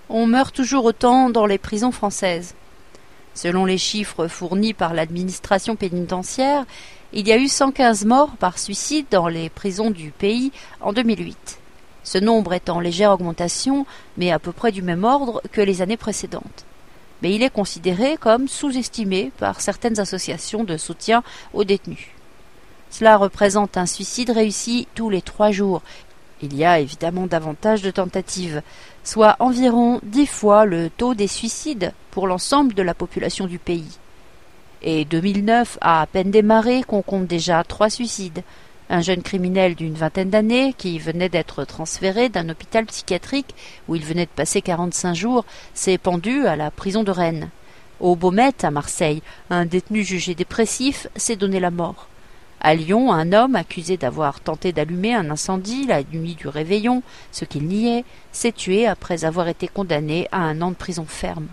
On meurt toujours autant dans les prisons françaises. Selon les chiffres fournis par l'administration pénitentiaire, il y a eu 115 morts par suicide dans les prisons du pays en 2008. Ce nombre est en légère augmentation, mais à peu près du même ordre que les années précédentes. Mais il est considéré comme sous-estimé par certaines associations de soutien aux détenus. Cela représente un suicide réussi tous les 3 jours. Il y a évidemment davantage de tentatives, soit environ 10 fois le taux des suicides pour l'ensemble de la population du pays. Et 2009 a à peine démarré qu'on compte déjà 3 suicides. Un jeune criminel d'une vingtaine d'années, qui venait d'être transféré d'un hôpital psychiatrique où il venait de passer 45 jours, s'est pendu à la prison de Rennes. Au Baumettes, à Marseille, un détenu jugé dépressif s'est donné la mort. À Lyon, un homme accusé d'avoir tenté d'allumer un incendie la nuit du réveillon, ce qu'il niait, s'est tué après avoir été condamné à 1 an de prison ferme.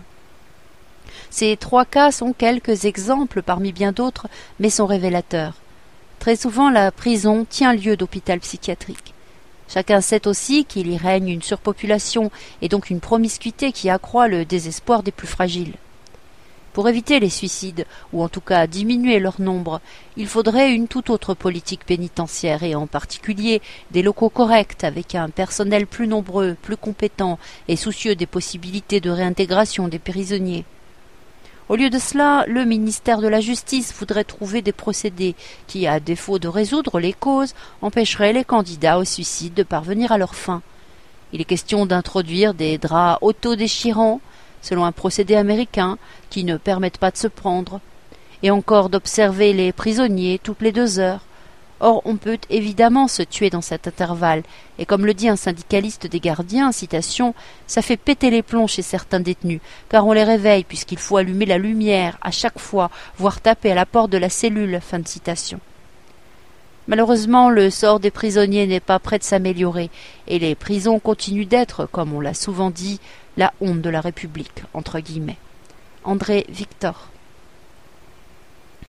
Ces 3 cas sont quelques exemples parmi bien d'autres, mais sont révélateurs. Très souvent, la prison tient lieu d'hôpital psychiatrique. Chacun sait aussi qu'il y règne une surpopulation et donc une promiscuité qui accroît le désespoir des plus fragiles. Pour éviter les suicides, ou en tout cas diminuer leur nombre, il faudrait une toute autre politique pénitentiaire et en particulier des locaux corrects avec un personnel plus nombreux, plus compétent et soucieux des possibilités de réintégration des prisonniers. Au lieu de cela, le ministère de la Justice voudrait trouver des procédés qui, à défaut de résoudre les causes, empêcheraient les candidats au suicide de parvenir à leur fin. Il est question d'introduire des draps autodéchirants, selon un procédé américain, qui ne permettent pas de se prendre, et encore d'observer les prisonniers toutes les 2 heures. Or, on peut évidemment se tuer dans cet intervalle, et comme le dit un syndicaliste des gardiens, citation, « ça fait péter les plombs chez certains détenus, car on les réveille puisqu'il faut allumer la lumière à chaque fois, voire taper à la porte de la cellule. » Fin de citation. Malheureusement, le sort des prisonniers n'est pas près de s'améliorer, et les prisons continuent d'être, comme on l'a souvent dit, la honte de la République, entre guillemets. André Victor.